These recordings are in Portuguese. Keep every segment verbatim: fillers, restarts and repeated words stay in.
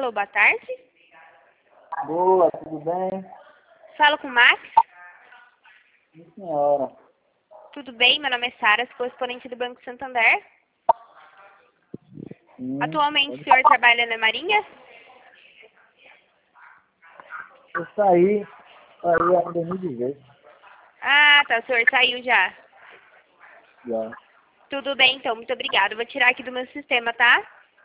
Alô, boa tarde. Boa, tudo bem? Falo com o Max. Sim, senhora. Tudo bem? Meu nome é Sara, correspondente do Banco Santander. Sim, Atualmente pode- o senhor trabalha na Marinha? Eu saí, saí em dois mil e dezoito. Ah, tá. O senhor saiu já. Já. Tudo bem, então. Muito obrigada. Vou tirar aqui do meu sistema, tá?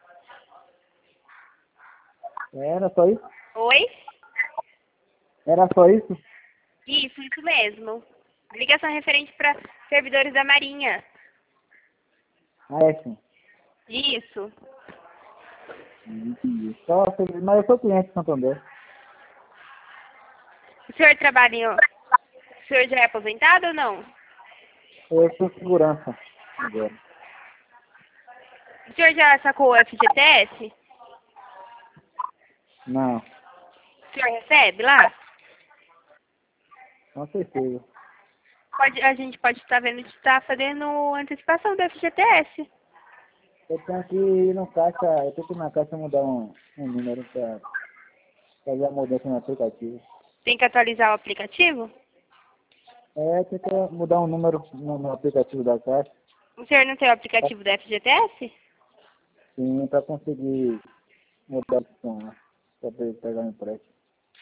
Era só isso? Oi? Era só isso? Isso, isso mesmo. Ligação referente para servidores da Marinha. Ah, é sim. Isso. Entendi. Só, mas eu sou cliente do Santander. O senhor trabalha em... O senhor já é aposentado ou não? Eu sou segurança agora. O senhor já sacou o F G T S? Não, O senhor recebe lá? com certeza. Pode, a gente pode estar vendo de estar fazendo antecipação do F G T S. Eu tenho que ir no caixa, eu tenho que ir na caixa mudar um, um número para fazer a mudança no aplicativo. Tem que atualizar o aplicativo? É, tem que mudar um número no, no aplicativo da caixa, O senhor não tem o aplicativo do F G T S? sim, para conseguir mudar o som lá, para pegar o empréstimo.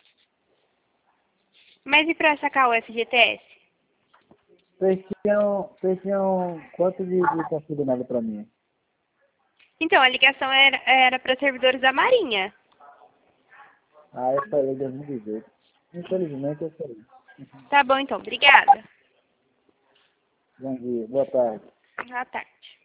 Mas e para sacar o F G T S? Vocês tinham, vocês tinham quanto de, de consignado para mim? Então, a ligação era, era para servidores da Marinha. Ah, eu falei dois mil e dezoito. Infelizmente eu falei. Tá bom, então. Obrigada. Bom dia, boa tarde. Boa tarde.